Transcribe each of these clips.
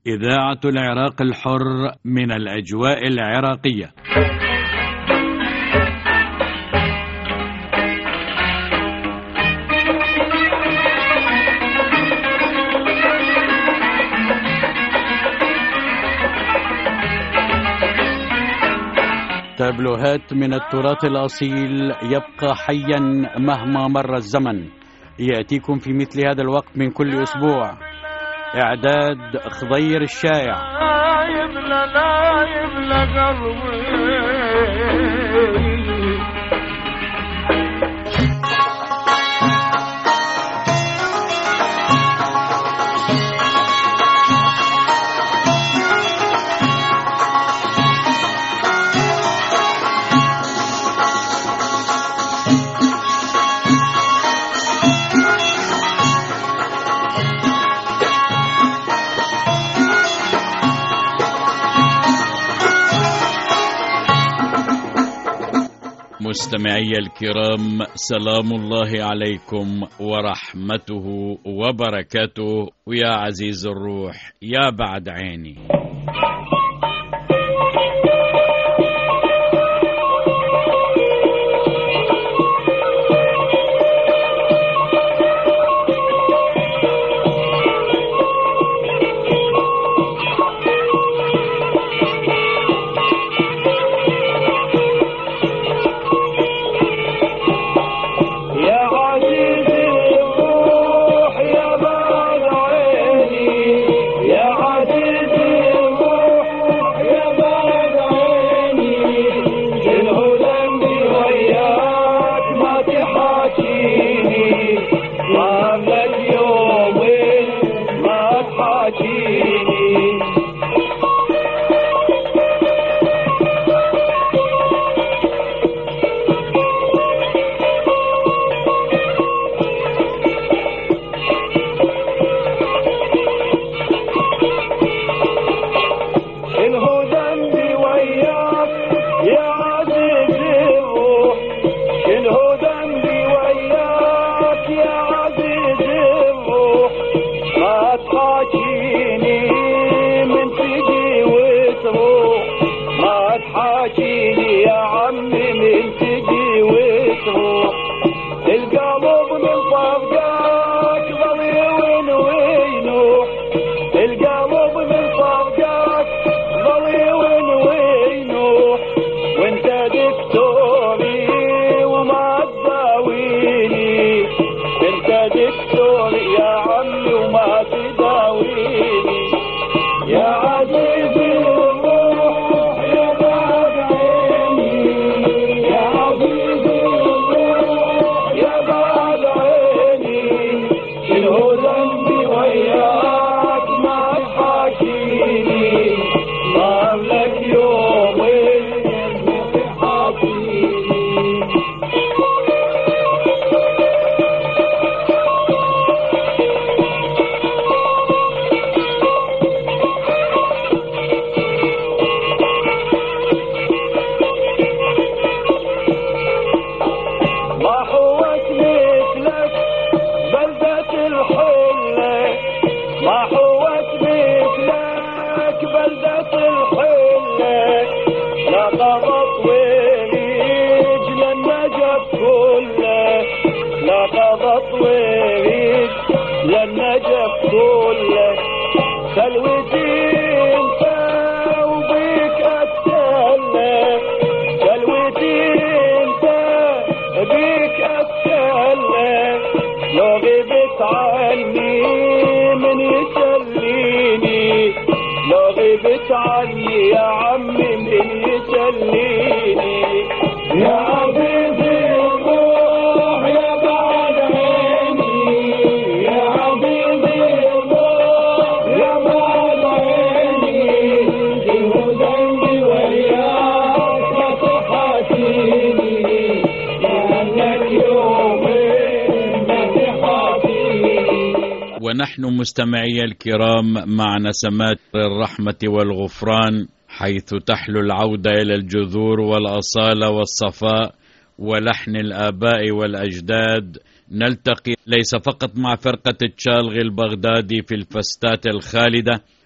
إذاعة العراق الحر من الأجواء العراقية. تابلوهات من التراث الأصيل يبقى حيا مهما مر الزمن، يأتيكم في مثل هذا الوقت من كل أسبوع. إعداد خضير الشايع. لا يبلى قلبي. مستمعي الكرام، سلام الله عليكم ورحمته وبركاته، ويا عزيز الروح يا بعد عيني. ونحن مستمعي الكرام مع نسمات الرحمة والغفران، حيث تحلو العودة إلى الجذور والأصالة والصفاء ولحن الآباء والأجداد. نلتقي ليس فقط مع فرقة التشالغي البغدادي في الفستات الخالدة،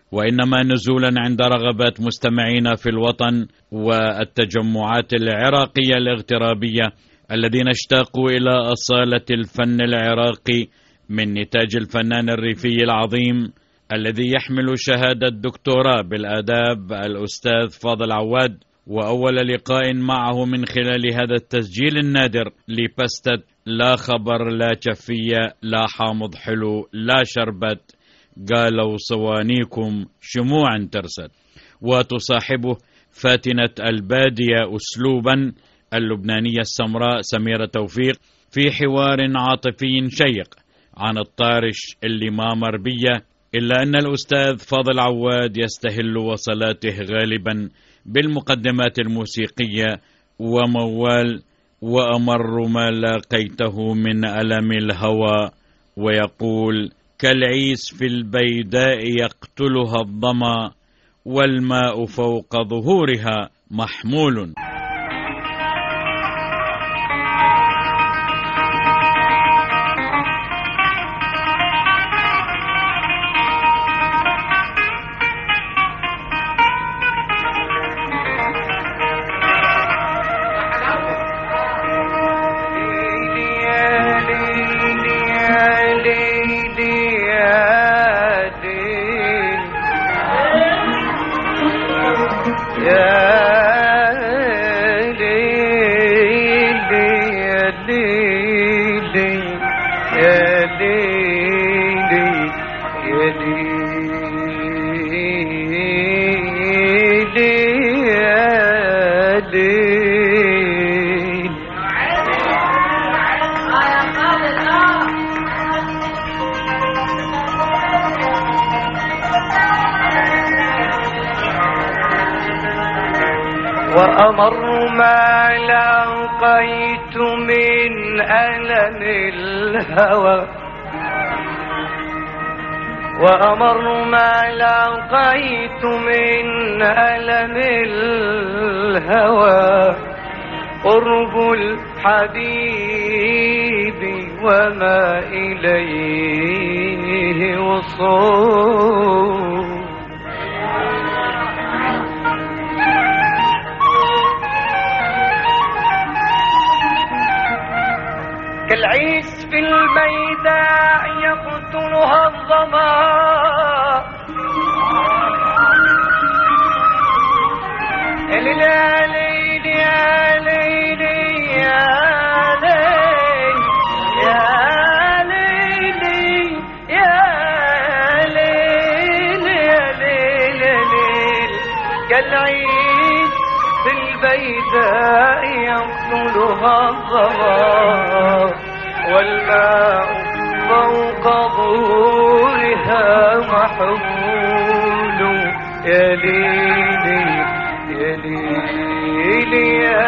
وإنما نزولا عند رغبات مستمعينا في الوطن والتجمعات العراقية الاغترابية الذين اشتاقوا إلى أصالة الفن العراقي من نتاج الفنان الريفي العظيم الذي يحمل شهادة دكتوراه بالآداب الأستاذ فاضل عواد. وأول لقاء معه من خلال هذا التسجيل النادر لبستة لا خبر لا جفية لا حامض حلو لا شربت قالوا صوانيكم شموعا ترسد. وتصاحبه فاتنة البادية أسلوبا اللبنانية السمراء سميرة توفيق في حوار عاطفي شيق عن الطارش اللي ما مر بيه، إلا أن الأستاذ فاضل عواد يستهل وصلاته غالبا بالمقدمات الموسيقية وموال وأمر ما لاقيته من ألم الهوى، ويقول كالعيس في البيداء يقتلها الظما والماء فوق ظهورها محمول. وأمر ما لقيت من ألم الهوى، وأمر ما لقيت من ألم الهوى قرب الحبيب وما إليه وصول. كالعيس في البيداء يقتلها الظما يا ليل يا ليل يا ليل يا ليل يا ليل يا ليل يا ليل. كالعيس في البيداء يقتلها الظما والماء فوق ظهورها محمول. يا ليلي يا ليلي يا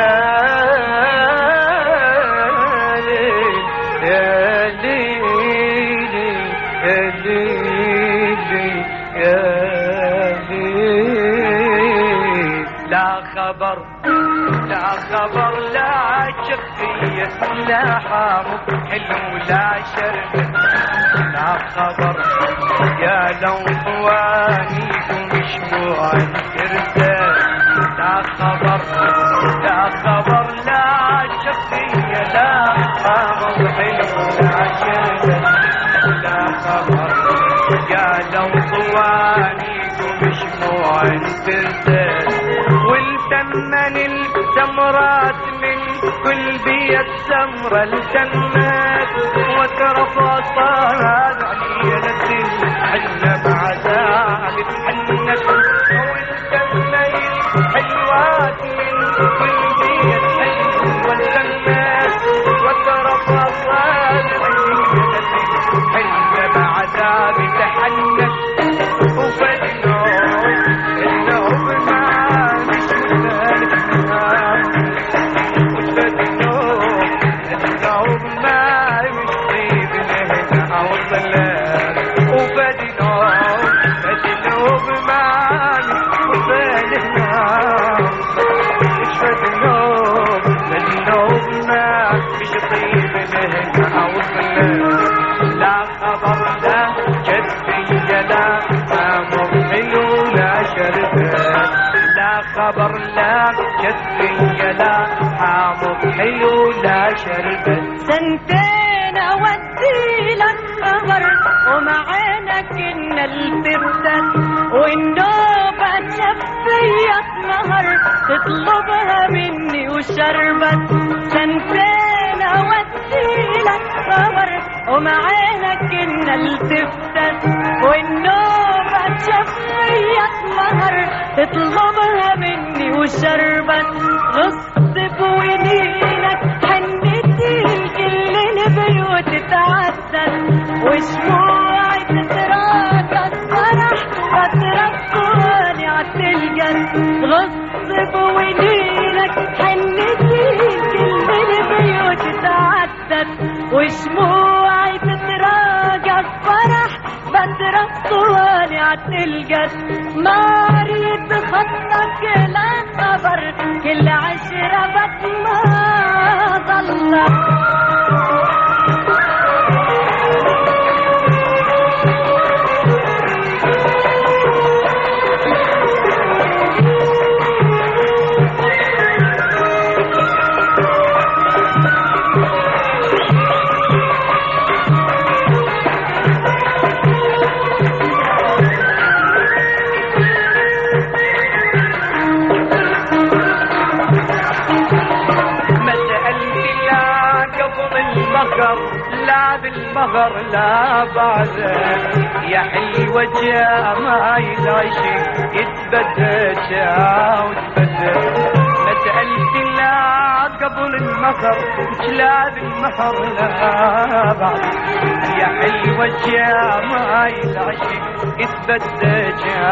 ليل يا ليلي يا ليلي يا ليل. لا خبر لا خبر لا شقية لا حامض حلو لا شربت لا خبر يا لو ثوانيكم شموعا ترسل. لا خبر لا خبر لا شقية لا حامض حلو لا شربت لا خبر يا لو ثوانيكم شموعا ترسل. والتمن التمرات من كل بيت سمرة التمت وترفع صارت عينة الحنة بعذاب الحنة. والتمن الحلوات من كل بيت حلوة التمت وترفع صارت عينة الحنة بعذاب الحنة. وفدنوب ما شربت لا خبر لا كثرية لا حامض حلو لا شربت سنتين اودي لك خبر ومعانك ان التفتت والنوبة شفية نهر تطلبها مني وشربت سنتين اودي لك خبر ومعانك ان التفتت والنوبة شفية نهر تطلبها مني وشربت غصب ونينك حنتي كل البيوت تعدل وشموعي تتراقص فرح وترقصني عالتلقن غصب ونينك حنتي كل البيوت تعدل وشموعي تتراقص فرح بترقصني عالتلقن ما ريت خطك لا خبر كل عشرة ما ضلت لا بالمهر لا بعده يا حلوة جمايل العشق يتبدل وتبدل ما سألت لا قبل المهر لا بالمهر لا بعده يا حلوة جمايل العشق يتبدل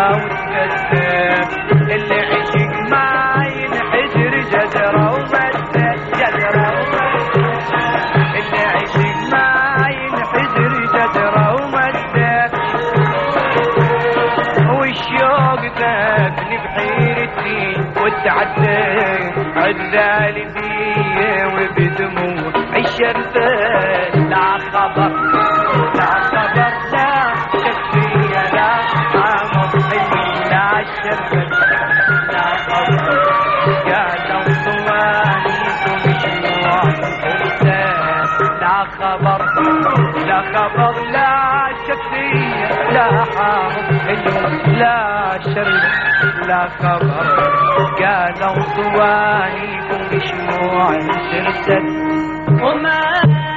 وتبدل اللي عشق ما ينحدر جدره ومده جدره اللي عشق ما ينحدر جدره ومده والشوق ذابني بحيرتي وتعدى عدالي بيه وبدموع الشرفة لا خبر لا خبر لا كفية لا حامض حلو لا شرفة لا خبر قالوا صوانيكم شموع لا خبر لا خبر لا شفية لا حامض حلو لا شرب لا خبر قالوا صوانيكم شموع سرست وما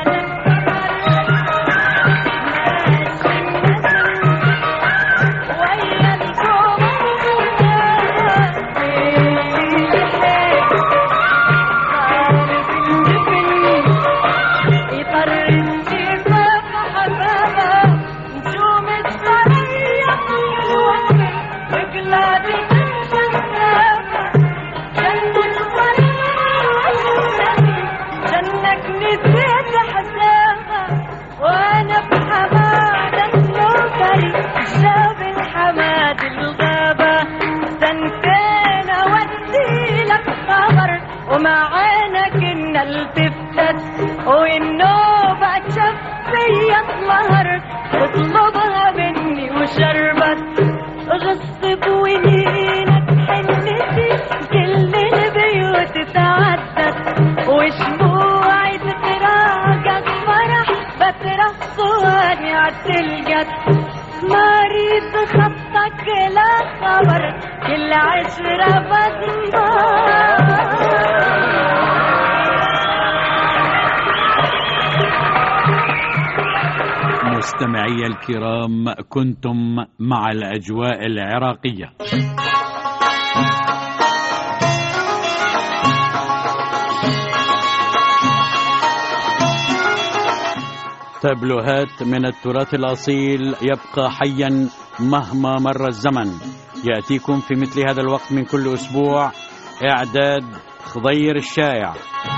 ومعانك ان التفتت والنوبة شفية مهر تطلبها مني وشربت غصب ونينك حنتي كل البيوت تعدت وشموعي تتراقص فرح بترقصني عالتلقت ما ريت خطك لا خبر كل عشرة مستمعي الكرام، كنتم مع الأجواء العراقية. تابلوهات من التراث الأصيل يبقى حيا مهما مر الزمن، يأتيكم في مثل هذا الوقت من كل أسبوع. إعداد خضير الشايع.